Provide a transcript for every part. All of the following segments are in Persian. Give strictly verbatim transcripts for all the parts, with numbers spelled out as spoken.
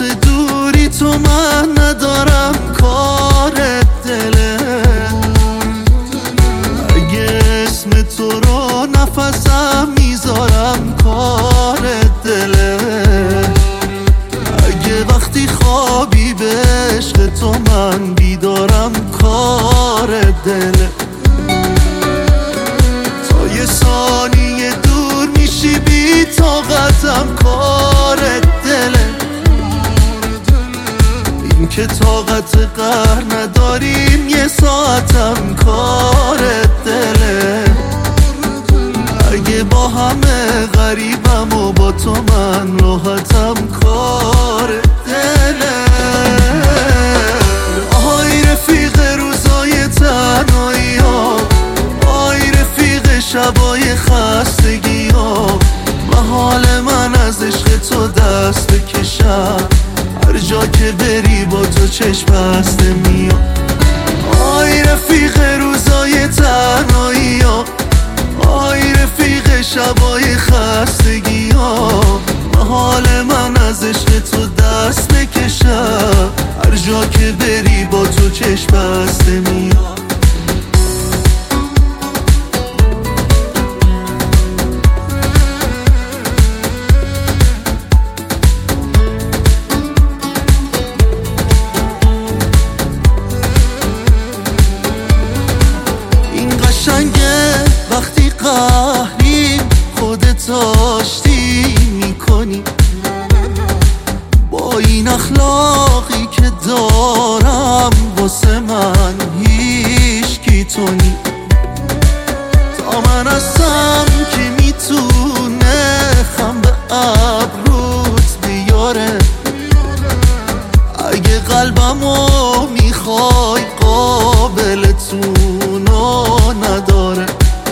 واسه دوری تو من ندارم کار دله. اگه اسم تو رو نفسم میذارم کار دله. اگه وقتی خوابی به عشق تو من بیدارم کار دله. تا یه ثانیه دور میشی بی طاقتم کار دله. این که طاقت قهر نداریم یه ساعتم کار دله. اگه با همه غریبم و با تو من راحتم کار دله. آهای رفیق روزای تنهایی ها، آهای رفیق شبای خستگی ها، محال من از عشق تو دست بکشم. هر جا که بری با تو چشم بسته میام. آهای رفیق روزای تنهایی ها، آهای رفیق شبای خستگی ها، محال من از عشق تو دست بکشم. هر جا که بری با تو چشم بسته میام. قشنگه وقتی قهریم خودت آشتی میکنی. با این اخلاقی که دارم واسه من هیچ کی تو نی. تا من هستم که میتونه خم به ابروت بیاره. اگه قلبمو میخوای قابلتونو نداره.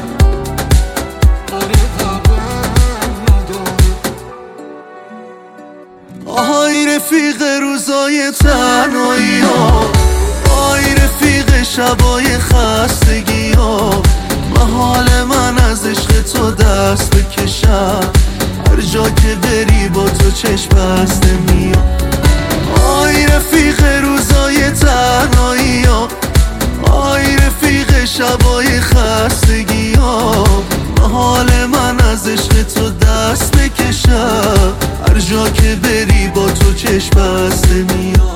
آهای رفیق روزای تنهایی ها، آهای رفیق شبای خستگی ها، محال من از عشق تو دست بکشم. هر جا که بری با تو چشم بسته میام. آهای رفیق روزای تنهایی ها، آهای رفیق شبای خستگی ها، محال من از عشق تو دست بکشم. هر جا که بری با تو چشم بسته میام.